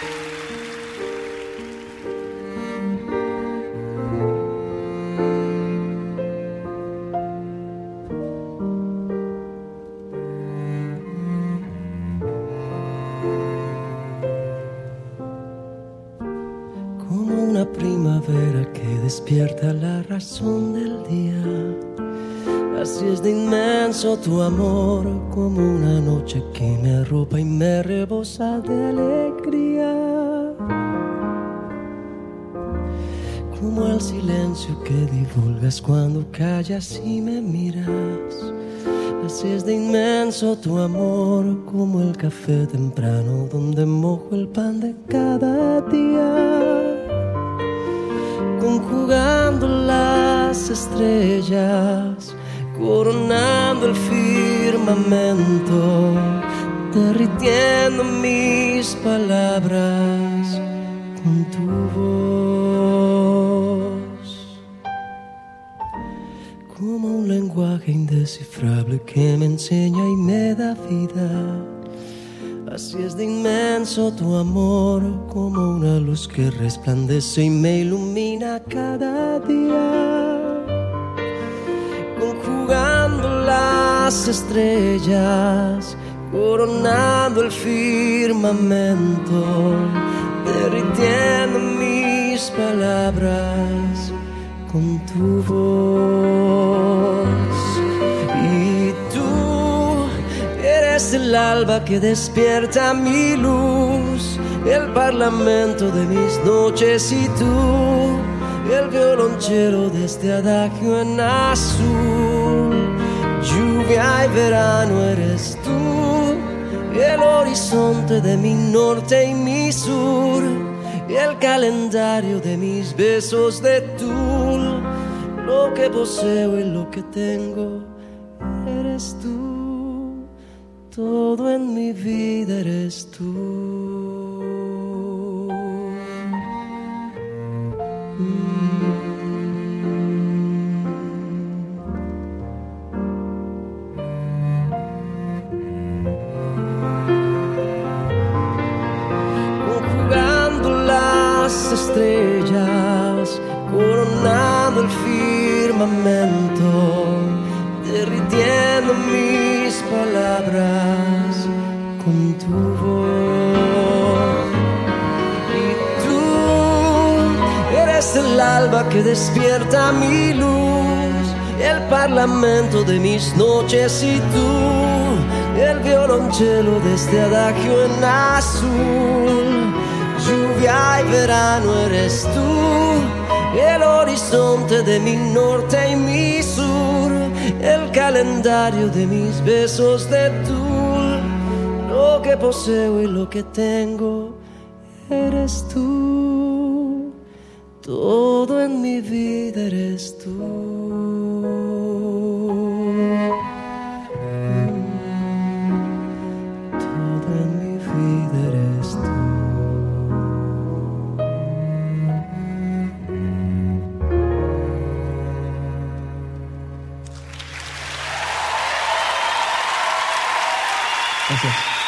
Como una primavera que despierta la razón del día, así es de inmenso tu amor, como una noche que me arropa y me rebosa de alegría. Como el silencio que divulgas cuando callas y me miras, así es de inmenso tu amor, como el café temprano donde mojo el pan de cada día. Conjugando las estrellas, coronando el firmamento, derritiendo mis palabras con tu voz. Como un lenguaje indescifrable que me enseña y me da vida, así es de inmenso tu amor, como una luz que resplandece y me ilumina cada día. Conjugando las estrellas, coronando el firmamento, derritiendo mis palabras con tu voz. Y tú eres el alba que despierta mi luz, el parlamento de mis noches, y tú el violonchelo de este adagio en azul. Lluvia y verano eres tú, el horizonte de mi norte y mi sur, y el calendario de mis besos de tul. Lo que poseo y lo que tengo eres tú, todo en mi vida eres tú. Conjugando las estrellas, coronando el firmamento, derritiendo mis palabras con tu voz. Y tú eres el alba que despierta mi luz, el parlamento de mis noches, y tú el violonchelo de este adagio en azul. Lluvia y verano eres tú, el horizonte de mi norte y mi sur, el calendario de mis besos de tul. Lo que poseo y lo que tengo eres tú, todo en mi vida eres tú. Todo en mi vida eres tú. Gracias.